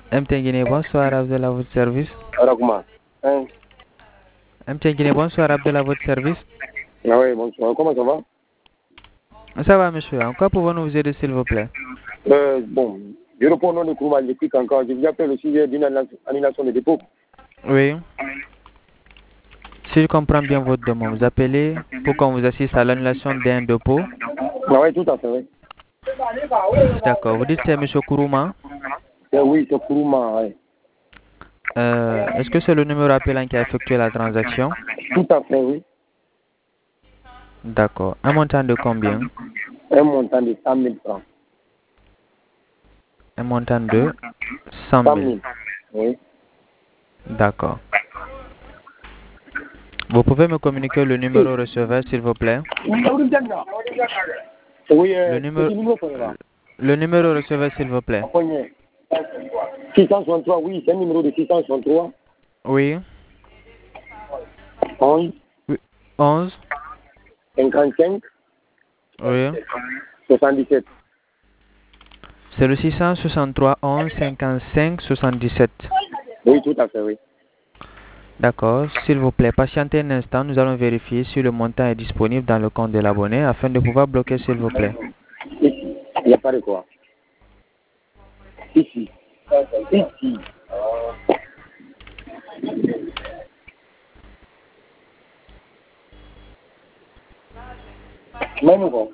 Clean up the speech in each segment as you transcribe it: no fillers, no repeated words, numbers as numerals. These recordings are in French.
MTN Guinée, bonsoir Abdel à votre service. Arakuma. Hein? MTN Guinée, bonsoir Abdel à votre service. Ah oui, bonsoir. Comment ça va? Ça va monsieur, en quoi pouvons-nous vous aider s'il vous plaît? Bon, je réponds au nom de Kouroumal, j'explique encore. Je vous appelle au sujet d'une annulation de dépôt. Oui. Si je comprends bien votre demande, vous appelez pour qu'on vous assiste à l'annulation d'un dépôt. Ah oui, tout à fait, oui. D'accord, vous dites que c'est monsieur Kourouma. Oui, c'est Kourouma, oui. Est-ce que c'est le numéro appelant qui a effectué la transaction? Tout à fait, oui. D'accord. Un montant de combien? Un montant de 100 000 francs. Un montant de 100 100 000. 000, oui. D'accord. Vous pouvez me communiquer le numéro receveur s'il vous plaît? Oui, Le numéro receveur s'il vous plaît? 663, oui, c'est un numéro de 663. Oui. 11. Oui. 11. 55. Oui. 77. C'est le 663 11 55 77. Oui, tout à fait, oui. D'accord. S'il vous plaît, patientez un instant. Nous allons vérifier si le montant est disponible dans le compte de l'abonné afin de pouvoir bloquer, s'il vous plaît. Ici. Il n'y a pas de quoi. Ici. Ici. Même quoi.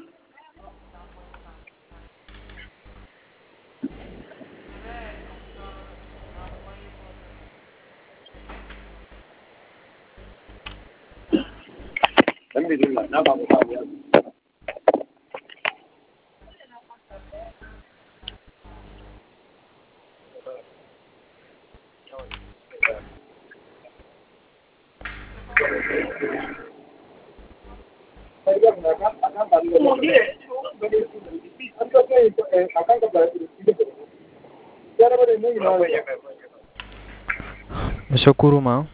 Monsieur Kourouma,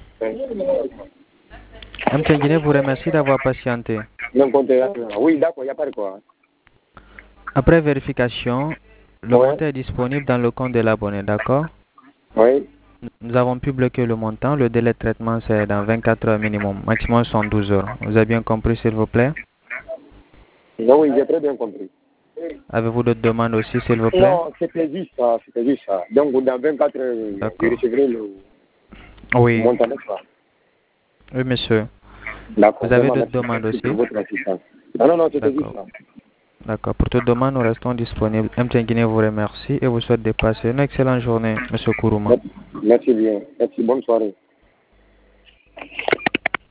MTN Guinée vous remercie d'avoir patienté. Oui, d'accord, il n'y a pas de quoi. Après vérification, le montant est disponible dans le compte de l'abonné, d'accord? Oui. Nous avons pu bloquer le montant. Le délai de traitement, c'est dans 24 heures minimum. Maximum 112 heures. Vous avez bien compris, s'il vous plaît? Non, oui, j'ai très bien compris. Avez-vous d'autres demandes aussi, s'il vous plaît? Non, c'était juste ça, c'était juste ça. Donc, dans 24 heures, je recevrai le montant de ça. Oui, monsieur. D'accord. Vous avez d'autres demandes aussi? Non, non, c'était juste ça. D'accord. Pour toute demande, nous restons disponibles. MTN Guinée vous remercie et vous souhaite de passer une excellente journée, monsieur Kourouma. Merci bien. Merci, bonne soirée.